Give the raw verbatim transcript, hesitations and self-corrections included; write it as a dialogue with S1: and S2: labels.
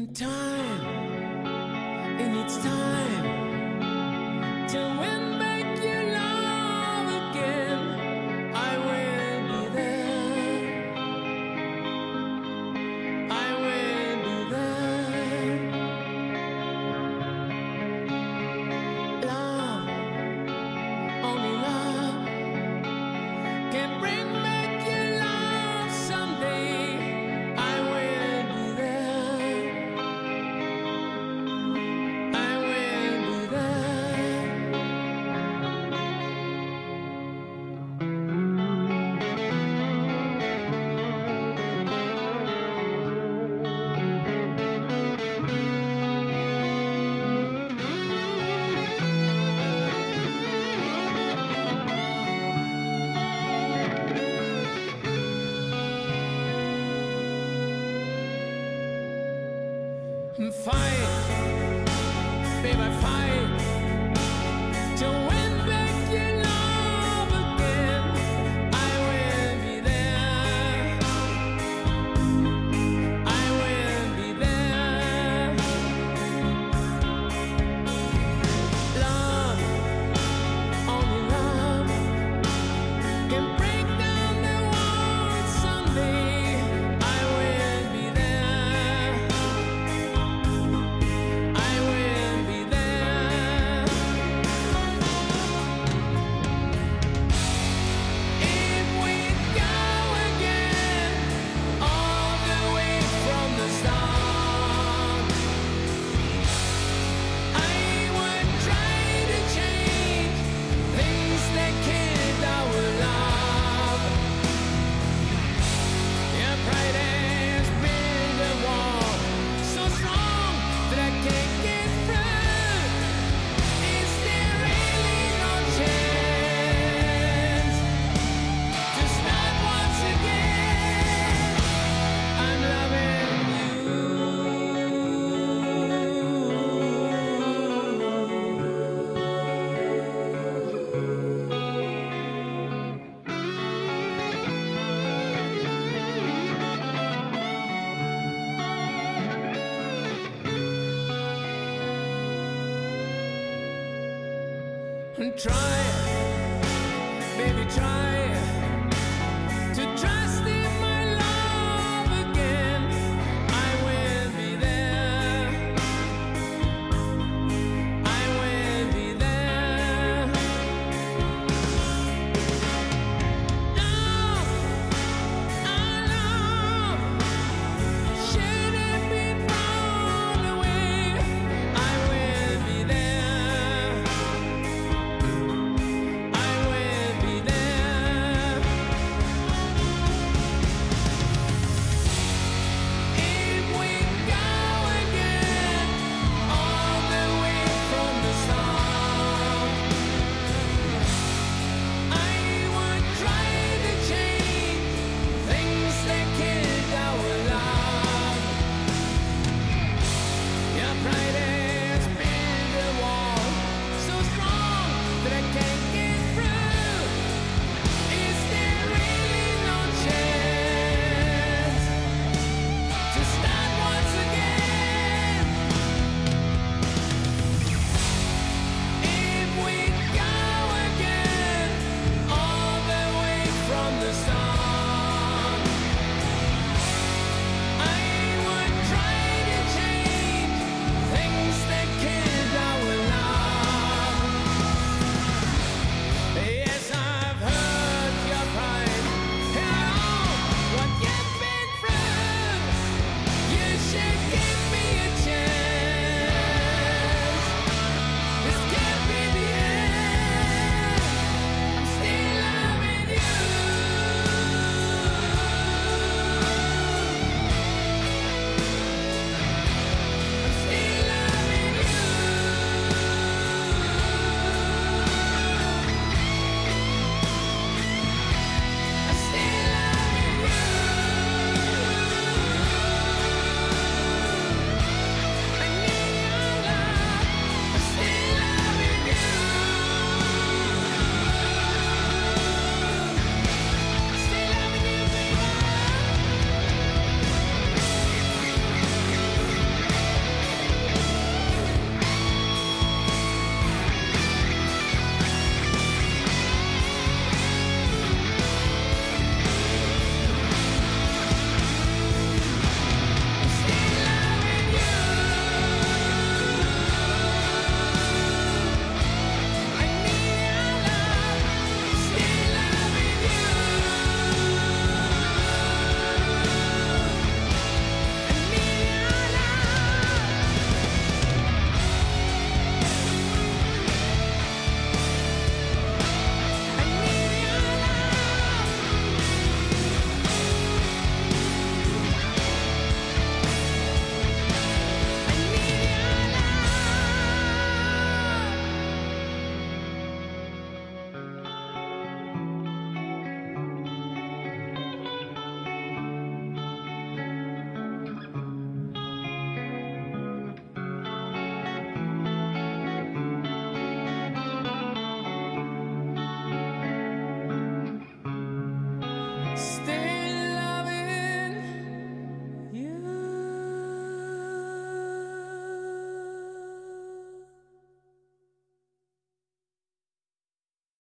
S1: Time, it needs time to win back your love again. I will be there. I will be there. Love, only love can bring back your love someday. I will be there. I will be there. Fight, baby, fight to win back your love again. I will be there. I will be there. Love, only love can break down the walls someday. I will be there. I will be there. If we go again, all the way from the start, I would try to change things that killed our love. Your pride has built a wall so strong that I can't get through. Is there really no chance to start once again? I'm loving you. Try